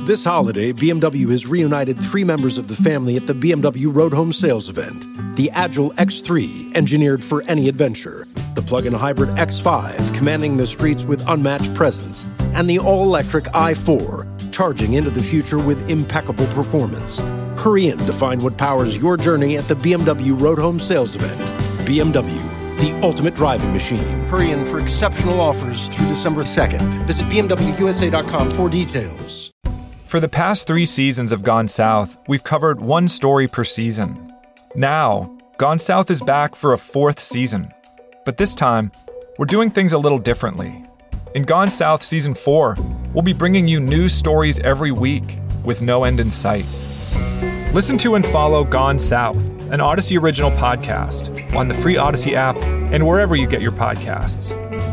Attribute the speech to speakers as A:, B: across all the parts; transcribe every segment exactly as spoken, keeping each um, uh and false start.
A: This holiday, B M W has reunited three members of the family at the B M W Road Home Sales event. The Agile X three, engineered for any adventure. The plug-in hybrid X five, commanding the streets with unmatched presence. And the all-electric i four, charging into the future with impeccable performance. Hurry in to find what powers your journey at the B M W Road Home Sales event. B M W, the ultimate driving machine. Hurry in for exceptional offers through December second. Visit B M W U S A dot com for details.
B: For the past three seasons of Gone South, we've covered one story per season. Now, Gone South is back for a fourth season. But this time, we're doing things a little differently. In Gone South Season four, we'll be bringing you news stories every week with no end in sight. Listen to and follow Gone South, an Odyssey original podcast, on the free Odyssey app and wherever you get your podcasts.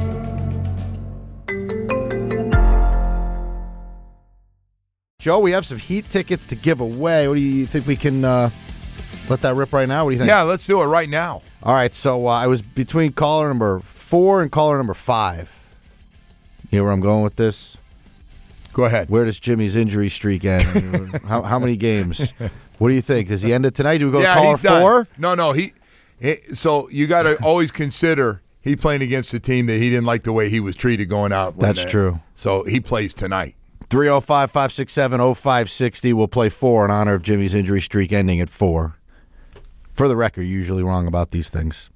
C: Joe, we have some Heat tickets to give away. What do you think we can uh, let that rip right now? What do you think?
D: Yeah, let's do it right now.
C: All right, so uh, I was between caller number four and caller number five. You know where I'm going with this?
D: Go ahead.
C: Where does Jimmy's injury streak end? I mean, how, how many games? What do you think? Does he end it tonight? Do we go
D: yeah,
C: to caller
D: he's done.
C: four?
D: No, no. He, he so you got to always consider he playing against a team that he didn't like the way he was treated going out.
C: That's
D: that,
C: true.
D: So he plays tonight.
C: three oh five, five six seven, oh five six oh. We'll play four in honor of Jimmy's injury streak ending at four. For the record, you're usually wrong about these things.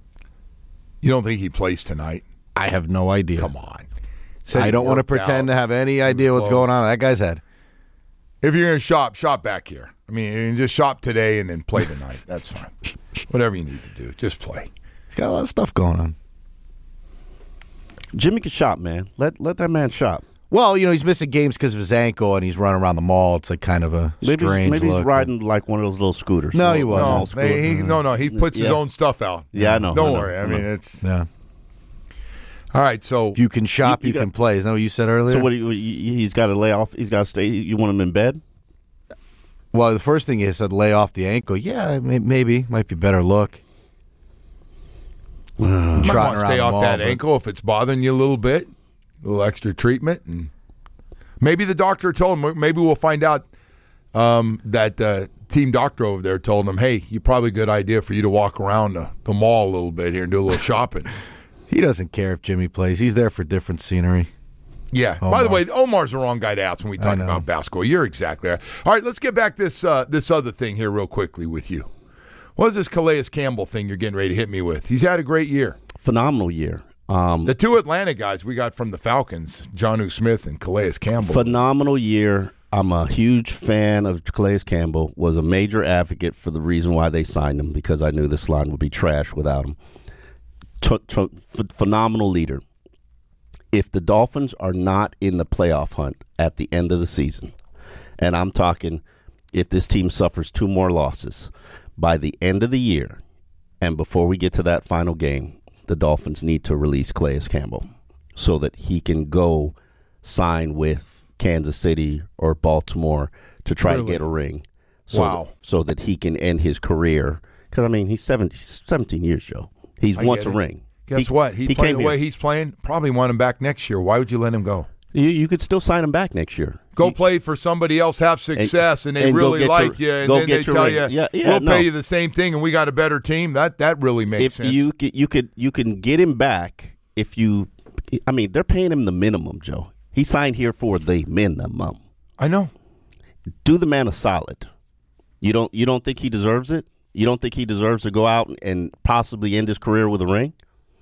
D: You don't think he plays tonight?
C: I have no idea.
D: Come on.
C: Said I don't want to pretend
D: out.
C: to have any idea what's going on in that guy's head.
D: If you're going to shop, shop back here. I mean, you can just shop today and then play tonight. That's fine. Whatever you need to do, just play.
C: He's got a lot of stuff going on.
E: Jimmy can shop, man. Let let that man shop.
C: Well, you know, he's missing games because of his ankle, and he's running around the mall. It's like kind of a
E: maybe,
C: strange
E: Maybe
C: look.
E: he's riding like one of those little scooters.
C: No, he wasn't.
D: No, they, he, no, no. He puts
E: yeah.
D: his own stuff out.
E: Yeah, I know.
D: Don't
E: I know,
D: worry. I,
E: I
D: mean,
E: know.
D: it's...
C: Yeah.
D: All right, so...
C: You can shop, you,
E: you, you
C: can
E: got,
C: play. Isn't that what you said earlier?
E: So what? Do you, he's got to lay off. He's got to stay. You want him in bed?
C: Well, the first thing he said, lay off the ankle. Yeah, maybe. Might be a better look.
D: Uh, you might want to stay off
C: mall,
D: that
C: but...
D: ankle if it's bothering you a little bit. A little extra treatment. And maybe the doctor told him, maybe we'll find out um, that the uh, team doctor over there told him, hey, you probably a good idea for you to walk around the, the mall a little bit here and do a little shopping.
C: He doesn't care if Jimmy plays. He's there for different scenery.
D: Yeah.
C: Omar.
D: By the way, Omar's the wrong guy to ask when we talk about basketball. You're exactly right. All right, let's get back this uh, this other thing here real quickly with you. What is this Calais Campbell thing you're getting ready to hit me with? He's had a great year.
E: Phenomenal year. Um,
D: the two Atlanta guys we got from the Falcons, Jonnu Smith and Calais Campbell.
E: Phenomenal year. I'm a huge fan of Calais Campbell. Was a major advocate for the reason why they signed him, because I knew this line would be trash without him. T- t- f- phenomenal leader. If the Dolphins are not in the playoff hunt at the end of the season, and I'm talking if this team suffers two more losses by the end of the year, and before we get to that final game, the Dolphins need to release Calais Campbell so that he can go sign with Kansas City or Baltimore to try
D: really?
E: to get a ring. So
D: wow.
E: That, so that he can end his career. Because, I mean, he's seventeen, seventeen years, Joe. He's
D: I
E: wants a
D: it.
E: ring.
D: Guess
E: he,
D: what? He,
E: he
D: playing the way
E: here.
D: he's playing, probably want him back next year. Why would you let him go?
E: You, you could still sign him back next year.
D: Go
E: you,
D: play for somebody else, have success, and, and they
E: and
D: really like
E: your,
D: you, and
E: go
D: then they
E: your
D: tell
E: ring.
D: you,
E: yeah, yeah,
D: we'll
E: no.
D: pay you the same thing, and we got a better team. That that really makes
E: if
D: sense.
E: You, you, could, you can get him back if you – I mean, they're paying him the minimum, Joe. He signed here for the minimum.
D: I know.
E: Do the man a solid. You don't you don't think he deserves it? You don't think he deserves to go out and possibly end his career with a ring?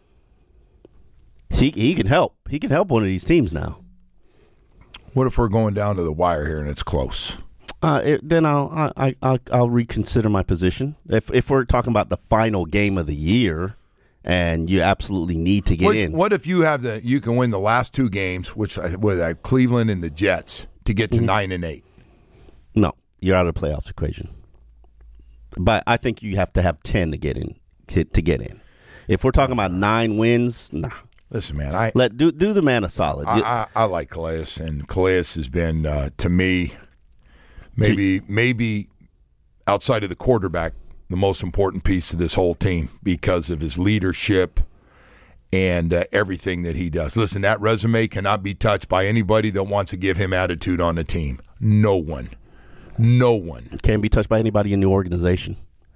E: He he can help. He can help one of these teams now.
D: What if we're going down to the wire here and it's close?
E: Uh, it, then I'll I, I I'll reconsider my position. If if we're talking about the final game of the year, and you absolutely need to get
D: what,
E: in.
D: What if you have the you can win the last two games, which with uh, Cleveland and the Jets, to get to mm-hmm. nine and eight?
E: No, you're out of the playoffs equation. But I think you have to have ten to get in. To, to get in, if we're talking about nine wins, nah.
D: Listen, man, I
E: let do do the man a solid.
D: I, I, I like Calais, and Calais has been uh, to me maybe maybe outside of the quarterback the most important piece of this whole team because of his leadership and uh, everything that he does. Listen, that resume cannot be touched by anybody that wants to give him attitude on the team. No one. No one.
E: Can't be touched by anybody in the organization.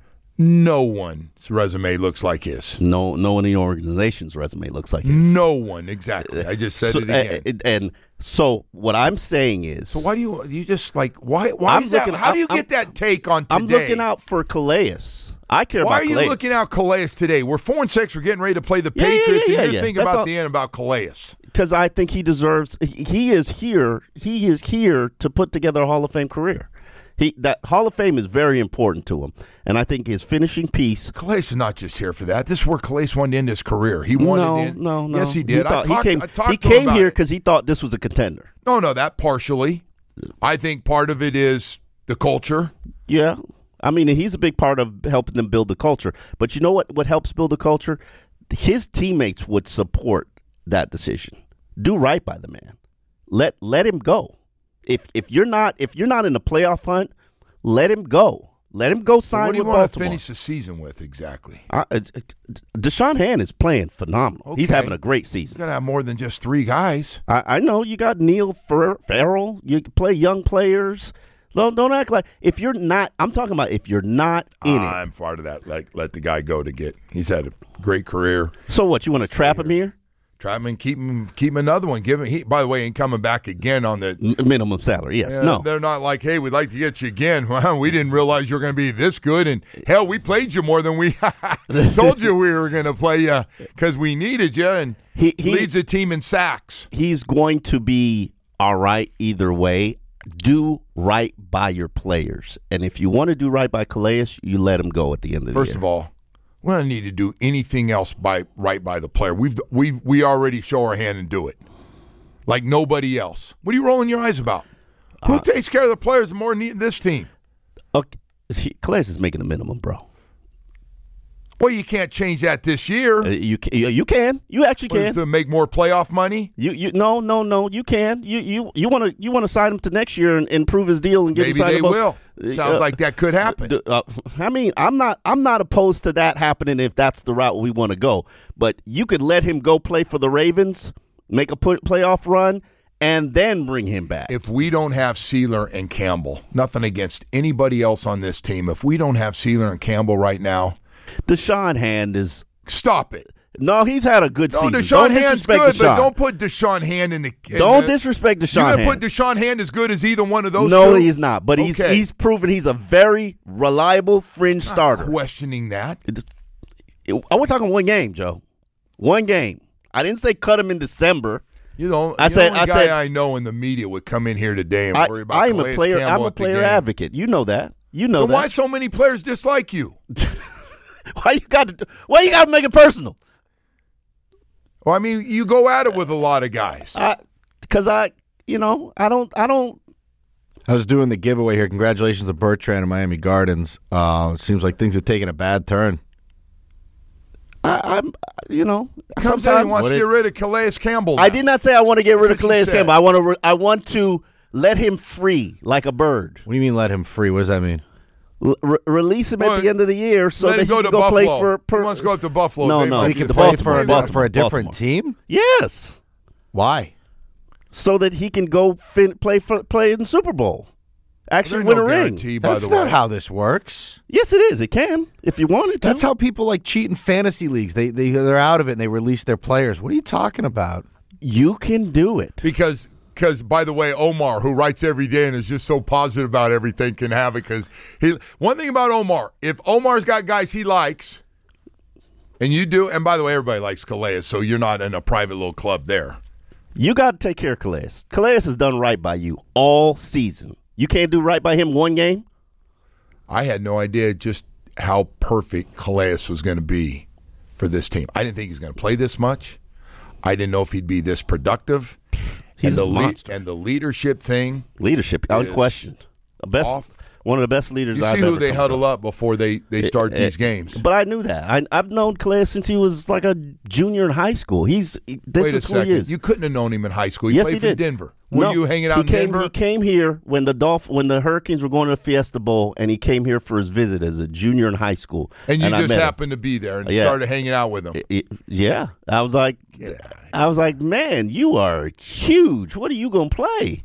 D: No one's resume looks like his.
E: No, no one in the organization's resume looks like his.
D: No one, exactly. I just said
E: so,
D: it again.
E: And, and so what I'm saying is,
D: so why do you you just like why why
E: I'm
D: is that?
E: looking-
D: How do you
E: I'm-
D: get that take on today?
E: I'm looking out for Calais. I care
D: Why
E: about
D: are you
E: Calais.
D: looking out Calais today? We're four and six. We're getting ready to play the
E: Yeah, yeah,
D: Patriots,
E: yeah, yeah,
D: and you're
E: yeah.
D: thinking
E: That's
D: about
E: all-
D: the end about Calais.
E: Because I think he deserves. He, he is here. He is here to put together a Hall of Fame career. He that Hall of Fame is very important to him, and I think his finishing piece.
D: Calais is not just here for that. This is where Calais wanted to end his career. He wanted
E: no,
D: in.
E: no, no.
D: Yes, he did.
E: thought-
D: I talked,
E: he came.
D: I talked
E: he
D: to him
E: came
D: about
E: here
D: it.
E: because he thought this was a contender.
D: No, no, that partially. I think part of it is the culture.
E: Yeah, I mean, and he's a big part of helping them build the culture. But you know what? What helps build the culture? His teammates would support that decision. Do right by the man. Let let him go. If if you're not if you're not in the playoff hunt, let him go. Let him go
D: So
E: sign
D: what do you
E: with
D: want to
E: Baltimore.
D: finish the season with exactly?
E: Uh, uh, Deshaun Hand is playing phenomenal. He's
D: Okay.
E: having a great
D: He's
E: season.
D: got to have more than just three guys.
E: I, I know you got Neil Fer- Farrell. You can play young players. Don't don't act like if you're not. I'm talking about if you're not in it.
D: I'm part of that. Like, let the guy go to get. He's had a great career.
E: So what? You want to trap him here?
D: Try him and keep him. Keep him another one. Give him. He, by the way, ain't coming back again on the.
E: M- minimum salary. Yes.
D: Yeah,
E: no.
D: they're not like, hey, we'd like to get you again. Well, we didn't realize you were going to be this good, and hell, we played you more than we told you we were going to play you because we needed you. And
E: He- he-
D: leads the team in sacks.
E: He's going to be all right either way. Do right by your players, and if you want to do right by Calais, you let him go at the end of the year.
D: First of all, we don't need to do anything else by right by the player. We've we we already show our hand and do it, like nobody else. What are you rolling your eyes about? Who
E: Uh,
D: takes care of the players more than this team?
E: Okay. He- Calais is making a minimum, bro.
D: Well, you can't change that this year.
E: Uh, you can, you can. You actually
D: What is
E: can.
D: to make more playoff money?
E: You you no no no. You can. You you you want to you want to sign him to next year and improve his deal and get
D: Maybe
E: him signed
D: they
E: above-
D: will. Sounds
E: Uh,
D: like that could happen.
E: D- uh, I mean, I'm not. I'm not opposed to that happening if that's the route we want to go. But you could let him go play for the Ravens, make a put, playoff run, and then bring him back.
D: If we don't have Sealer and Campbell, nothing against anybody else on this team. If we don't have Sealer and Campbell right now,
E: Deshaun Hand is
D: stop it.
E: no. He's had a good
D: No,
E: season.
D: Deshaun
E: Don't
D: Hand's
E: disrespect
D: good,
E: Deshaun.
D: but don't put Deshaun Hand in the. in
E: Don't
D: the-
E: disrespect
D: You
E: Deshaun
D: gonna
E: Hand.
D: put Deshaun Hand as good as either one of those?
E: no,
D: two?
E: he's not. But he's
D: Okay.
E: he's proven he's a very reliable fringe
D: Not
E: starter.
D: questioning that.
E: I we're talking one game, Joe. One game. I didn't say cut him in December.
D: You know,
E: I
D: the
E: said-
D: only
E: I
D: guy
E: said-
D: I know in the media would come in here today and
E: I,
D: worry about.
E: I am a
D: Calais
E: player.
D: Campbell
E: I'm a
D: at the
E: player
D: game.
E: advocate. You know that. You know
D: Then
E: that.
D: why so many players dislike you?
E: Why you got to? Why you got to make it personal?
D: Well, I mean, you go at it with a lot of guys.
E: I, because I, you know, I don't, I don't.
C: I was doing the giveaway here. Congratulations to Bertrand and Miami Gardens. Uh, it seems like things have taken a bad turn.
E: I, I'm, you know,
D: Comes in and
E: sometimes
D: wants
C: What
D: to
C: it-
D: get rid of Calais Campbell.
E: I
D: now.
E: did not say I want to get rid of
D: That's what you
E: Calais
D: said.
E: Campbell. I want to, re- I want to let him free like a bird.
C: What do you mean let him free? What does that mean?
E: L- re- release him
D: Well,
E: at the end of the year so
D: Let
E: that
D: him go
E: he
D: to
E: can go
D: Buffalo.
E: play for. per-
D: he wants to go up to Buffalo.
E: No,
D: They
E: no,
D: might
E: he
C: He
D: get
C: can
E: to
C: play
E: Baltimore,
C: for, a,
E: Baltimore,
C: for a different
E: Baltimore.
C: team?
E: Yes,
C: Why?
E: so that he can go fin- play for play in the Super Bowl. Actually,
D: There's
E: win
D: no
E: a ring.
D: guarantee, by
C: That's
D: the
C: not
D: way.
C: how this works.
E: Yes, it is. It can if you wanted to.
C: That's how people like cheat in fantasy leagues. They they they're out of it and they release their players. What are you talking about?
E: you can do it.
D: Because, because by the way, Omar, who writes every day and is just so positive about everything, can have it. Because he, one thing about Omar, if Omar's got guys he likes, and you do, and by the way, everybody likes Calais, so you're not in a private little club there.
E: You got to take care of Calais. Calais has done right by you all season. You can't do right by him one game.
D: I had no idea just how perfect Calais was going to be for this team. I didn't think he was going to play this much. I didn't know if he'd be this productive.
E: He's
D: and the
E: a monster.
D: and the leadership thing.
E: Leadership, unquestioned. The best,
D: off.
E: one of the best leaders
D: You
E: I've
D: see who
E: ever
D: they
E: come
D: huddle
E: across.
D: up before they, they start
E: Eh,
D: these
E: eh,
D: games.
E: But I knew that. I, I've known Calais since he was like a junior in high school. He's this
D: Wait a
E: is who
D: second.
E: he is.
D: You couldn't have known him in high school. He
E: yes,
D: played
E: he
D: for
E: did.
D: Denver. Were
E: No,
D: you hanging out
E: he
D: in
E: came,
D: Denver?
E: He came here when the Dolph- when the Hurricanes were going to the Fiesta Bowl, and he came here for his visit as a junior in high school.
D: and you
E: I
D: just
E: met him.
D: happened to be there and
E: Yeah.
D: started hanging out with him.
E: It- yeah, I was like,
D: Get outta here.
E: I was like, man, you are huge. What are you gonna play?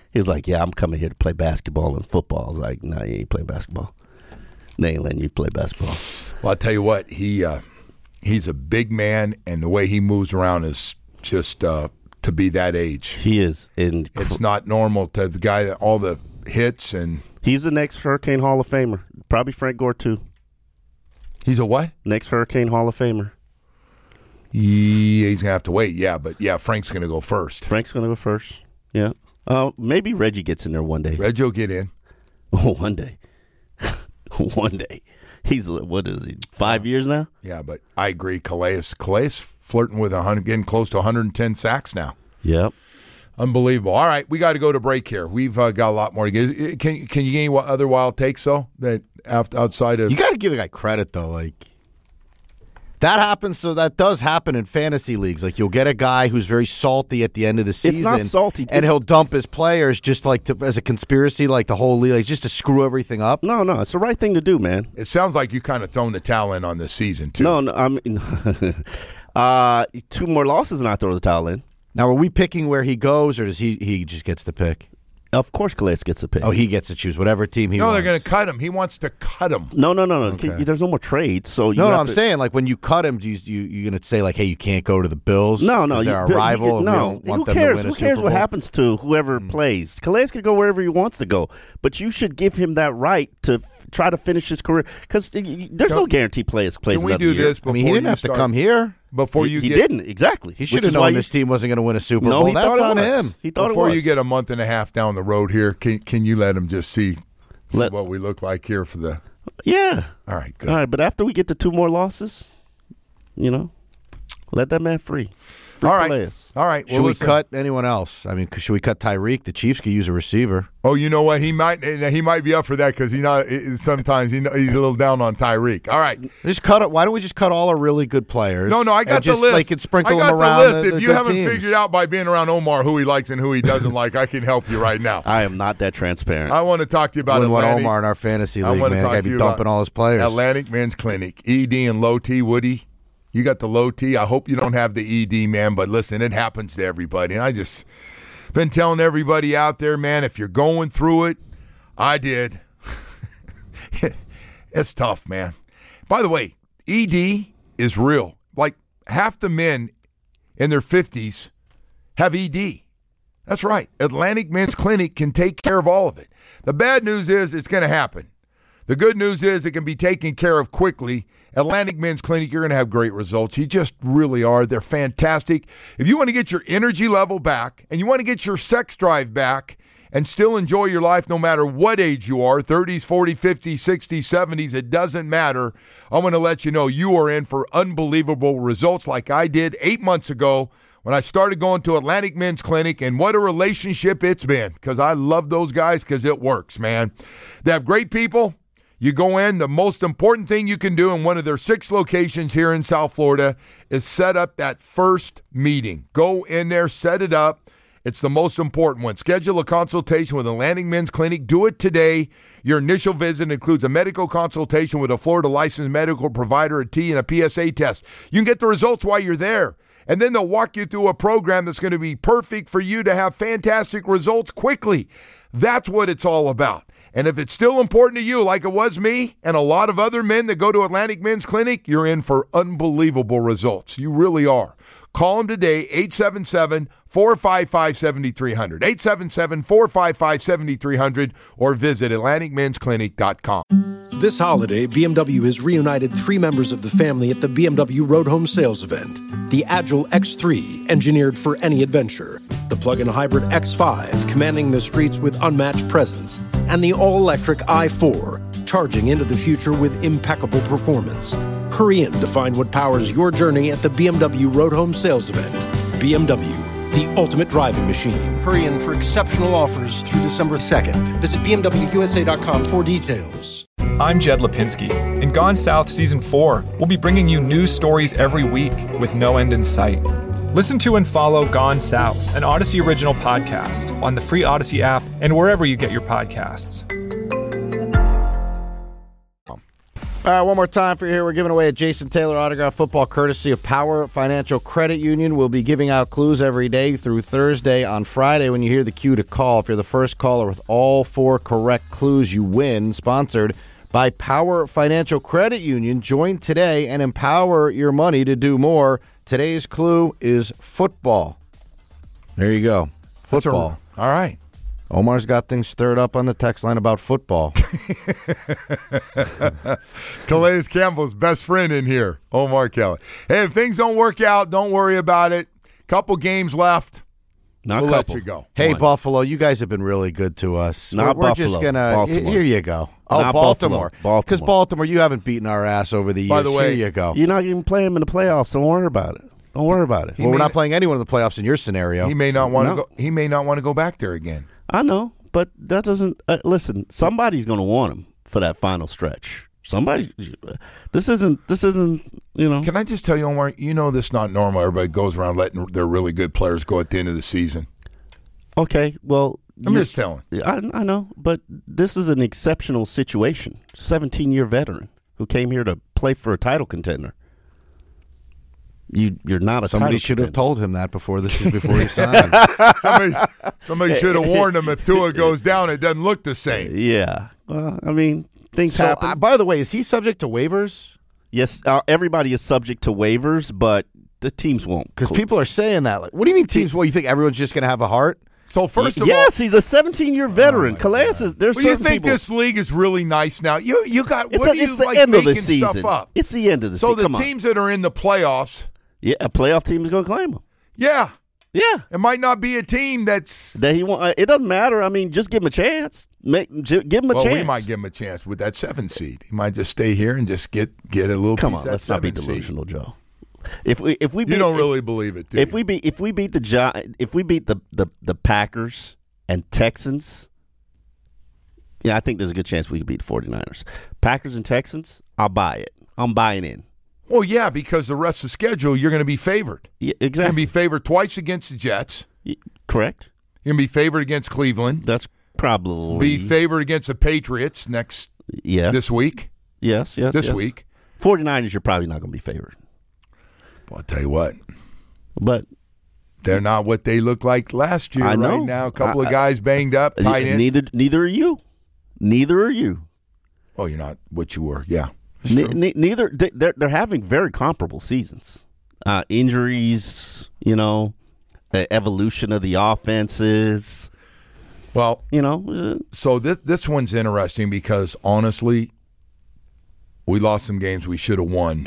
E: He was like, yeah, I'm coming here to play basketball and football. I was like, no, nah, you ain't playing basketball. They ain't letting you play basketball.
D: Well, I'll tell you what, he uh, he's a big man, and the way he moves around is just uh, to be that age.
E: He is. In,
D: it's not normal to the guy that all the hits and
E: he's the next Hurricane Hall of Famer. Probably Frank Gore too.
D: He's a what?
E: Next Hurricane Hall of Famer.
D: Yeah, he's gonna have to wait. Yeah, but yeah, Frank's gonna go first.
E: Frank's gonna go first. Yeah. Uh, maybe Reggie gets in there one day.
D: Reggie will get in.
E: Oh, one day. One day. He's, what is he, five years now?
D: Yeah, but I agree. Calais, Calais flirting with one hundred, getting close to one hundred ten sacks now.
E: Yep.
D: Unbelievable. All right, we got to go to break here. We've uh, got a lot more to get. Can, can you get any other wild takes, though, that outside of –
C: You got to give a guy credit, though. Like, that happens, so that does happen in fantasy leagues. Like, you'll get a guy who's very salty at the end of the season.
E: It's not salty.
C: And he'll dump his players just like to, as a conspiracy, like the whole league, like just to screw everything up.
E: No, no, it's the right thing to do, man.
D: It sounds like you kind of thrown the towel in on this season, too.
E: No, no, I mean, uh, two more losses and I throw the towel in.
C: Now, are we picking where he goes, or does he, he just gets to pick?
E: Of course, Calais gets the pick.
C: Oh, he gets to choose whatever team he
D: no,
C: wants.
D: No, they're going to cut him. He wants to cut him.
E: No, no, no, no.
C: Okay.
E: There's no more trades. So you
C: no, no,
E: have
C: I'm
E: to...
C: saying, like, when you cut him, do you, you, you're going to say, like, hey, you can't go to the Bills?
E: No, no.
C: They're
E: you,
C: a rival.
E: You, no,
C: we don't want
E: who
C: them
E: cares?
C: to win a
E: Who cares
C: Super
E: what
C: Bowl?
E: happens to whoever
C: Mm.
E: plays? Calais can go wherever he wants to go. But you should give him that right to f- try to finish his career. Because there's can, no guarantee plays plays
D: Can we
E: another
D: do
E: year.
D: this before
C: I mean, he didn't
D: you
C: have
D: start,
C: to come here.
D: Before
E: he,
D: you
E: he
D: get,
E: didn't, exactly.
C: He should
E: Which
C: have
E: is
C: known
E: why
C: this
E: you,
C: team wasn't going to win a Super
E: No,
C: Bowl.
E: he
C: That's
E: thought it
C: on
E: was.
C: him.
E: He thought
D: Before
E: it was.
D: you get a month and a half down the road here, can, can you let him just see, see
E: Let-
D: what we look like here for the
E: Yeah.
D: – all right, good.
E: All right, but after we get to two more losses, you know, let that man free. Free
D: All right.
E: Calais.
D: All right.
C: Should
D: well,
C: we
D: listen.
C: cut anyone else? I mean, should we cut Tyreek? The Chiefs could use a receiver.
D: Oh, you know what? He might he might be up for that because he not sometimes he, he's a little down on Tyreek. All right.
C: Just cut it. Why don't we just cut all our really good players?
D: No, no, I got
C: and just,
D: the list.
C: Like, and sprinkle
D: I got
C: them around
D: the list.
C: the,
D: if
C: the
D: you
C: good
D: haven't
C: teams.
D: figured out by being around Omar who he likes and who he doesn't like, I can help you right now.
E: I am not that transparent.
D: I want to talk to you about
C: Wouldn't want
D: Atlantic.
C: Omar in our fantasy
D: I
C: league,
D: wanna
C: man.
D: talk
C: Got
D: to
C: to be
D: you
C: dumping
D: about
C: all his players.
D: Atlantic Men's Clinic, E D and low T. Woody, you got the low T. I hope you don't have the E D, man. But listen, it happens to everybody. And I just been telling everybody out there, man, if you're going through it, I did. It's tough, man. By the way, E D is real. Like half the men in their fifties have E D. That's right. Atlantic Men's Clinic can take care of all of it. The bad news is it's going to happen. The good news is it can be taken care of quickly. Atlantic Men's Clinic, you're going to have great results. You just really are. They're fantastic. If you want to get your energy level back and you want to get your sex drive back and still enjoy your life no matter what age you are, thirties, forties, fifties, sixties, seventies, it doesn't matter. I'm going to let you know you are in for unbelievable results like I did eight months ago when I started going to Atlantic Men's Clinic, and what a relationship it's been because I love those guys because it works, man. They have great people. You go in, the most important thing you can do in one of their six locations here in South Florida is set up that first meeting. Go in there, set it up. It's the most important one. Schedule a consultation with Atlantic Men's Clinic. Do it today. Your initial visit includes a medical consultation with a Florida licensed medical provider, a T, and a P S A test. You can get the results while you're there. And then they'll walk you through a program that's going to be perfect for you to have fantastic results quickly. That's what it's all about. And if it's still important to you, like it was me and a lot of other men that go to Atlantic Men's Clinic, you're in for unbelievable results. You really are. Call them today, eight seven seven, four five five, seven three zero zero, eight seven seven, four five five, seven three zero zero, or visit atlantic men's clinic dot com.
A: This holiday, B M W has reunited three members of the family at the B M W Road Home Sales Event. The Agile X three, engineered for any adventure. The plug-in hybrid X five, commanding the streets with unmatched presence. And the all-electric i four, charging into the future with impeccable performance. Hurry in to find what powers your journey at the B M W Road Home Sales Event. B M W, the ultimate driving machine.
F: Hurry in for exceptional offers through December second. Visit B M W U S A dot com for details.
B: I'm Jed Lipinski. In Gone South Season four, we'll be bringing you news stories every week with no end in sight. Listen to and follow Gone South, an Odyssey original podcast, on the free Odyssey app and wherever you get your podcasts.
C: All right, one more time for you here. We're giving away a Jason Taylor autograph football courtesy of Power Financial Credit Union. We'll be giving out clues every day through Thursday. On Friday, when you hear the cue to call, if you're the first caller with all four correct clues, you win. Sponsored by Power Financial Credit Union. Join today and empower your money to do more. Today's clue is football. There you go. Football.
D: A, all right.
C: Omar's got things stirred up on the text line about football.
D: Calais Campbell's best friend in here, Omar Kelly. Hey, if things don't work out, don't worry about it. Couple games left.
E: Not
D: we'll
E: couple.
D: let you go.
C: Hey,
E: One.
C: Buffalo, you guys have been really good to us.
E: Not
C: we're, we're
E: Buffalo,
C: just gonna.
E: Baltimore.
C: Here you go. Oh,
E: Not
C: Baltimore.
E: Buffalo,
C: Because
E: Baltimore.
C: Baltimore, you haven't beaten our ass over the years.
D: By the way,
C: here you go.
E: You're not even playing them in the playoffs. Don't worry about it. Don't worry about it.
C: well, we're
D: may-
C: not playing anyone in the playoffs in your scenario.
D: He may not want to
E: No.
D: go. He may not want to go back there again.
E: I know, but that doesn't. Uh, listen, somebody's going to want him for that final stretch. Somebody. This isn't. This isn't. You know.
D: Can I just tell you, Omar? You know this is not normal. Everybody goes around letting their really good players go at the end of the season.
E: Okay. Well,
D: I'm
E: you-
D: just telling.
E: I, I know, but this is an exceptional situation. seventeen-year veteran who came here to play for a title contender. You, you're not a
C: Somebody
E: title
C: should have
E: contender.
C: told him that before this before he signed.
D: Somebody, somebody should have warned him if Tua goes down, it doesn't look the same.
E: Yeah. Well, I mean, things
C: So,
E: happen.
C: uh, by the way, is he subject to waivers?
E: yes, uh, everybody is subject to waivers, but the teams won't.
C: Because people are saying that. Like, what do you mean teams? Well, you think everyone's just going to have a heart?
D: So first of
E: yes,
D: all,
E: he's a seventeen-year veteran. Calais is. There's
D: well, you
E: certain
D: think
E: people.
D: this league is really nice now? You you got
E: It's,
D: what
E: a,
D: do you
E: it's the
D: like
E: end of the
D: making stuff
E: season.
D: up?
E: It's the end of the
D: So
E: season.
D: the
E: Come on.
D: teams that are in the playoffs,
E: Yeah, a playoff team is going to claim him.
D: yeah,
E: Yeah.
D: it might not be a team that's.
E: That he want. It doesn't matter. I mean, just give him a chance. Make j- give him a
D: Well,
E: chance.
D: we might give him a chance with that seven seed. He might just stay here and just get get a little.
E: Come
D: piece
E: on,
D: of that
E: let's not be
D: seven seed.
E: delusional, Joe. If we if we beat,
D: You don't
E: if,
D: really believe it, do
E: if
D: you?
E: we beat if we beat the Gi- if we beat the, the the Packers and Texans, yeah, I think there's a good chance we could beat the 49ers. Packers and Texans, I'll buy it. I'm buying in.
D: Well, yeah, because the rest of the schedule, you're going to be favored.
E: Yeah,
D: You're going to
E: exactly.
D: be favored twice against the Jets.
E: Y- Correct.
D: You're going to be favored against Cleveland.
E: That's probably
D: Be favored against the Patriots next
E: yes
D: this week.
E: Yes, yes.
D: This
E: yes.
D: week.
E: 49ers, you're probably not going to be favored,
D: Well, I'll tell you what.
E: but
D: They're not what they looked like last year
E: I know.
D: right now. A couple
E: I-
D: of guys banged up, tight end.
E: neither neither are you. Neither are you.
D: Oh, you're not what you were. Yeah. It's
E: Ne-
D: true.
E: ne- neither they- they're they're having very comparable seasons. Uh, injuries, you know, the evolution of the offenses.
D: Well,
E: You know, uh,
D: so this this one's interesting because honestly, we lost some games we should have won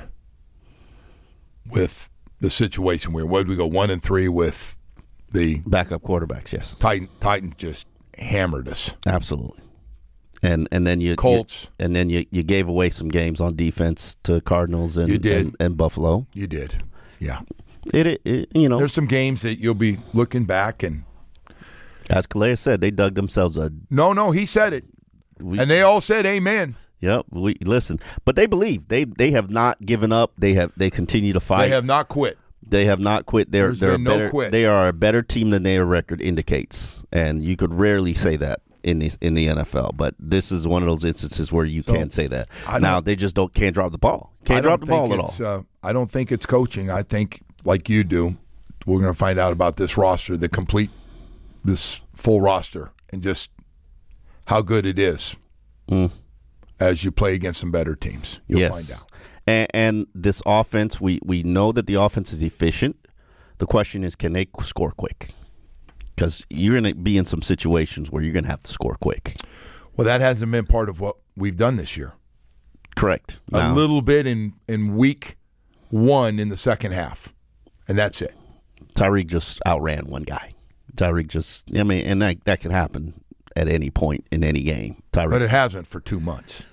D: with the situation we're in. What did we go one and three with the
E: backup quarterbacks. Yes,
D: Titan? Titan just hammered us.
E: absolutely. And and then you
D: Colts.
E: you- and then you, you gave away some games on defense to Cardinals and
D: You did.
E: and, and Buffalo.
D: You did, yeah.
E: It, it, it you know,
D: There's some games that you'll be looking back and
E: as Calais said, they dug themselves a.
D: no, no, he said it,
E: We,
D: and they all said amen.
E: Yep. We listen, but they believe they they have not given up. They have they continue to fight.
D: They have not quit.
E: They have not quit. They're
D: There's
E: they're
D: been
E: a
D: no
E: better,
D: quit.
E: They are a better team than their record indicates, and you could rarely say that in the in the N F L. But this is one of those instances where you
D: So,
E: can say that.
D: I
E: Now
D: don't-
E: they just don't can't drop the ball.
D: I
E: Can't
D: don't
E: drop the ball
D: think
E: at all.
D: it's, Uh, I don't think it's coaching. I think, like you do, we're going to find out about this roster, the complete, this full roster, and just how good it is
E: Mm.
D: as you play against some better teams. You'll
E: yes.
D: find out.
E: And, and this offense, we we know that the offense is efficient. The question is, can they score quick? Because you're going to be in some situations where you're going to have to score quick.
D: Well, that hasn't been part of what we've done this year.
E: Correct.
D: A
E: Now,
D: little bit in, in week one in the second half, and that's it.
E: Tyreek just outran one guy. Tyreek just, I mean, and that, that can happen at any point in any game. Tyreek,
D: But it hasn't for two months.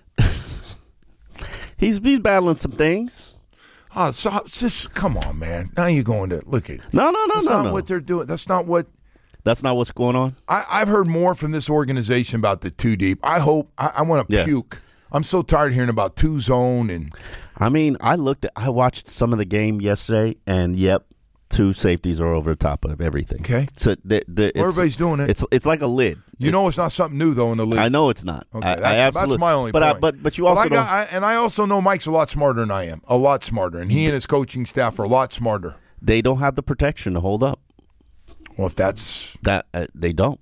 E: he's he's battling some things.
D: Oh, so just come on, man. Now you're going to look at.
E: No, no, no,
D: That's
E: no,
D: not
E: no.
D: what they're doing. That's not what.
E: That's not what's going on.
D: I, I've heard more from this organization about the two deep. I hope I, I want to
E: Yeah.
D: puke. I'm so tired of hearing about two zone and
E: I mean, I looked at, I watched some of the game yesterday, and yep, two safeties are over the top of everything.
D: Okay.
E: So the, the, it's,
D: everybody's doing it.
E: It's it's like a lid.
D: You
E: it's,
D: know, it's not something new though in the league.
E: I know it's not.
D: Okay,
E: I,
D: that's,
E: I absolutely,
D: that's my only
E: but
D: point.
E: I, but but you also
D: but I got,
E: don't,
D: I, and I also know Mike's a lot smarter than I am. A lot smarter, and he and his coaching staff are a lot smarter.
E: They don't have the protection to hold up.
D: Well, if that's
E: that, uh, they don't.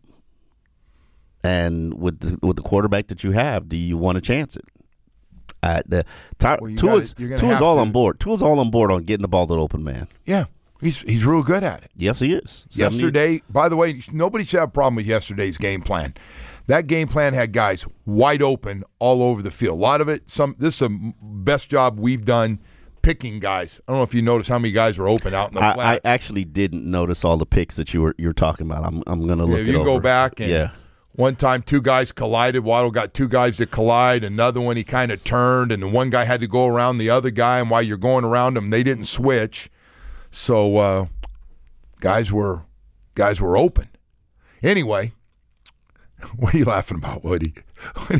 E: And with the, with the quarterback that you have, do you want to chance it? Uh, the Ty,
D: well,
E: Tua's,
D: gotta,
E: Tua's all
D: to.
E: on board. Tua's all on board on getting the ball to the open man.
D: Yeah, he's he's real good at it.
E: Yes, he is.
D: Yesterday, by the way, nobody should have a problem with yesterday's game plan. That game plan had guys wide open all over the field. A lot of it. Some this is the best job we've done picking guys. I don't know if you noticed how many guys were open out in the
E: I,
D: flats.
E: I actually didn't notice all the picks that you were you're talking about. I'm I'm going to look.
D: Yeah,
E: it
D: you
E: over.
D: go back and
E: yeah.
D: One time, two guys collided. Waddle got two guys to collide. Another one, he kind of turned, and the one guy had to go around the other guy. And while you're going around them, they didn't switch. So uh, guys were guys were open. Anyway, what are you laughing about, Woody? What,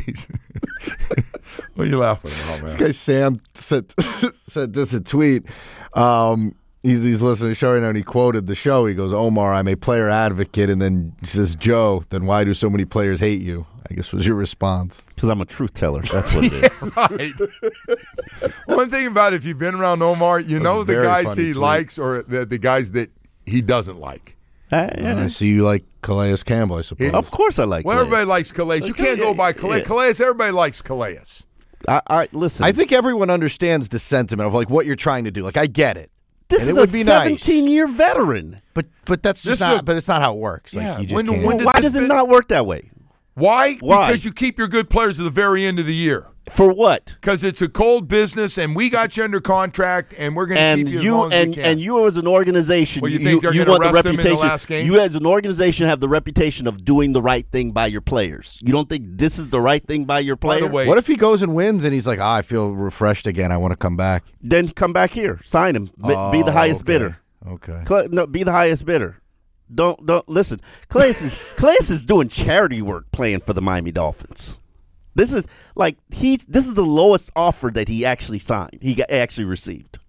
D: what are you laughing about, man?
C: This guy Sam said said this a tweet. Um, He's, he's listening to the show right now, and he quoted the show. He goes, Omar, I'm a player advocate. And then he says, Joe, then why do so many players hate you? I guess was your response.
E: Because I'm a truth teller. That's what it is.
D: Right. One thing about it, if you've been around Omar, you know the guys he
C: tweet.
D: likes or the, the guys that he doesn't like.
E: Uh, yeah.
C: I see you like Calais Campbell, I suppose.
E: Of course I like
D: Well,
E: Calais.
D: everybody likes Calais. You can't go by Calais.
E: Yeah.
D: Calais, everybody likes Calais.
E: I, I Listen.
C: I think everyone understands the sentiment of like what you're trying to do. Like, I get it.
E: This
C: and
E: is
C: it would
E: a
C: be
E: seventeen-year nice. veteran.
C: But but that's just
D: This
C: not.
D: a,
C: but it's not how it works. Like,
D: yeah,
C: you just
D: when,
C: can't.
D: when
E: well, why does it not work that way?
D: Why?
E: Why?
D: Because you keep your good players at the very end of the year.
E: For what?
D: Because it's a cold business, and we got you under contract, and we're going to
E: and
D: keep you,
E: you
D: as long as
E: and
D: we can.
E: and you as an organization,
D: well, you,
E: you,
D: think they're
E: you
D: going
E: want
D: to
E: the
D: rest them in
E: reputation.
D: the last game?
E: You as an organization have the reputation of doing the right thing by your players. You don't think this is the right thing by your players?
D: By the way,
C: What if he goes and wins and he's like, ah, I feel refreshed again. I want to come back.
E: Then come back here, sign him, be,
C: Oh,
E: be the highest
C: okay.
E: bidder.
C: Okay.
E: Cl- no, be the highest bidder. Don't don't listen. Calais is Calais is doing charity work playing for the Miami Dolphins. This is like he's this is the lowest offer that he actually signed. He got, actually received.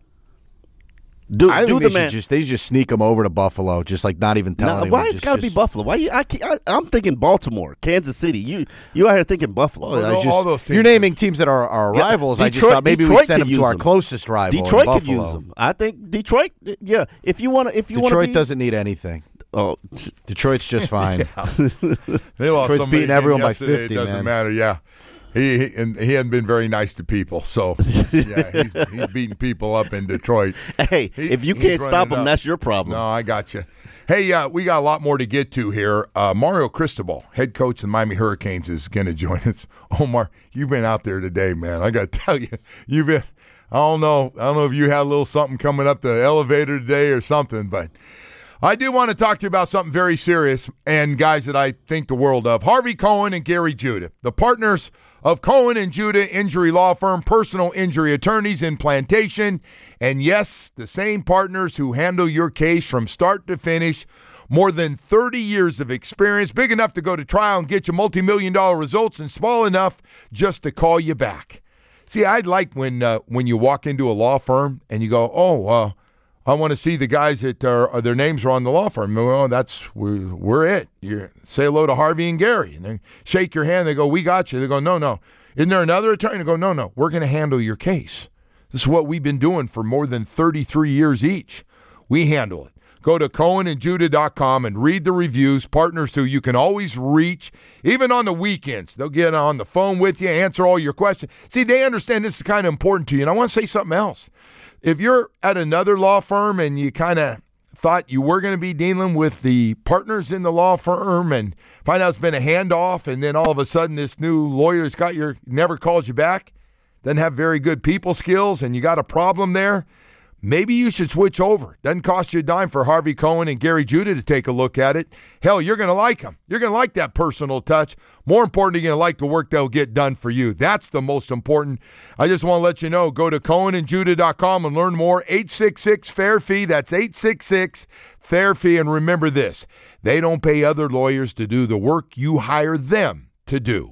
E: Do,
C: I
E: do
C: think
E: the
C: they
E: man.
C: should just they should just sneak him over to Buffalo, just like not even telling
E: No,
C: him.
E: why it's got to be Buffalo? Why you, I, can't- I I'm thinking Baltimore, Kansas City. You you out here thinking Buffalo?
C: Well, I
D: all-
C: just,
D: all those teams
C: you're naming teams that are our
E: Yeah,
C: rivals. I just
E: Detroit-
C: thought maybe we
E: Detroit
C: send
E: could
C: them
E: use
C: to our
E: them.
C: closest rival. in
E: Detroit could
C: Buffalo.
E: use them. I think Detroit. Yeah, if you want to, if you want to
C: Detroit
E: be,
C: doesn't need anything.
E: Oh,
C: Detroit's just fine.
D: they lost
C: Detroit's
D: somebody
C: beating
D: again
C: everyone by
D: yesterday,
C: fifty,
D: It doesn't
C: man.
D: matter. Yeah, he, he and he hadn't been very nice to people. So yeah, he's, he's beating people up in Detroit.
E: hey,
D: He-
E: if you
D: he's
E: can't stop
D: running
E: them,
D: up.
E: that's your problem.
D: No, I got you. Hey, uh, we got a lot more to get to here. Uh, Mario Cristobal, head coach of the Miami Hurricanes, is going to join us. Omar, you've been out there today, man. I got to tell you, you've been. I don't know. I don't know if you had a little something coming up the elevator today or something, but I do want to talk to you about something very serious and guys that I think the world of. Harvey Cohen and Gary Judah, the partners of Cohen and Judah Injury Law Firm, personal injury attorneys in Plantation, and yes, the same partners who handle your case from start to finish. More than thirty years of experience, big enough to go to trial and get you multi-million dollar results, and small enough just to call you back. See, I'd like when uh, when you walk into a law firm and you go, oh, uh, I want to see the guys that are, uh, their names are on the law firm. Well, that's, we're, we're it. You say hello to Harvey and Gary. And they shake your hand. They go, we got you. They go, no, no. Isn't there another attorney? They go, no, no. We're going to handle your case. This is what we've been doing for more than thirty-three years each. We handle it. Go to cohen and judah dot com and read the reviews, partners who you can always reach, even on the weekends. They'll get on the phone with you, answer all your questions. See, they understand this is kind of important to you. And I want to say something else. If you're at another law firm and you kind of thought you were going to be dealing with the partners in the law firm and find out it's been a handoff, and then all of a sudden this new lawyer's got your, never called you back, doesn't have very good people skills, and you got a problem there, maybe you should switch over. Doesn't cost you a dime for Harvey Cohen and Gary Judah to take a look at it. Hell, you're going to like them. You're going to like that personal touch. More importantly, you're going to like the work they'll get done for you. That's the most important. I just want to let you know, go to cohen and judah dot com and learn more. eight six six, fair fee. That's eight six six, fair fee. And remember this, they don't pay other lawyers to do the work you hire them to do.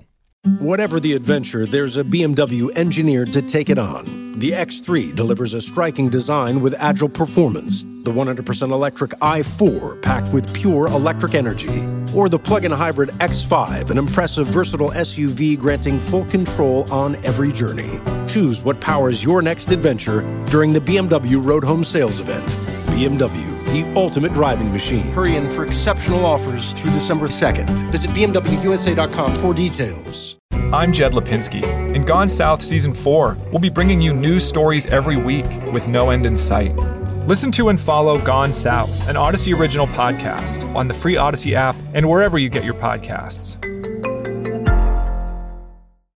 A: Whatever the adventure, there's a B M W engineered to take it on. The X three delivers a striking design with agile performance. The one hundred percent electric i four packed with pure electric energy. Or the plug-in hybrid X five, an impressive versatile S U V granting full control on every journey. Choose what powers your next adventure during the B M W Road Home Sales Event. B M W, the ultimate driving machine.
F: Hurry in for exceptional offers through December second. Visit B M W U S A dot com for details.
B: I'm Jed Lipinski. In Gone South Season four, we'll be bringing you news stories every week with no end in sight. Listen to and follow Gone South, an Odyssey original podcast, on the free Odyssey app and wherever you get your podcasts.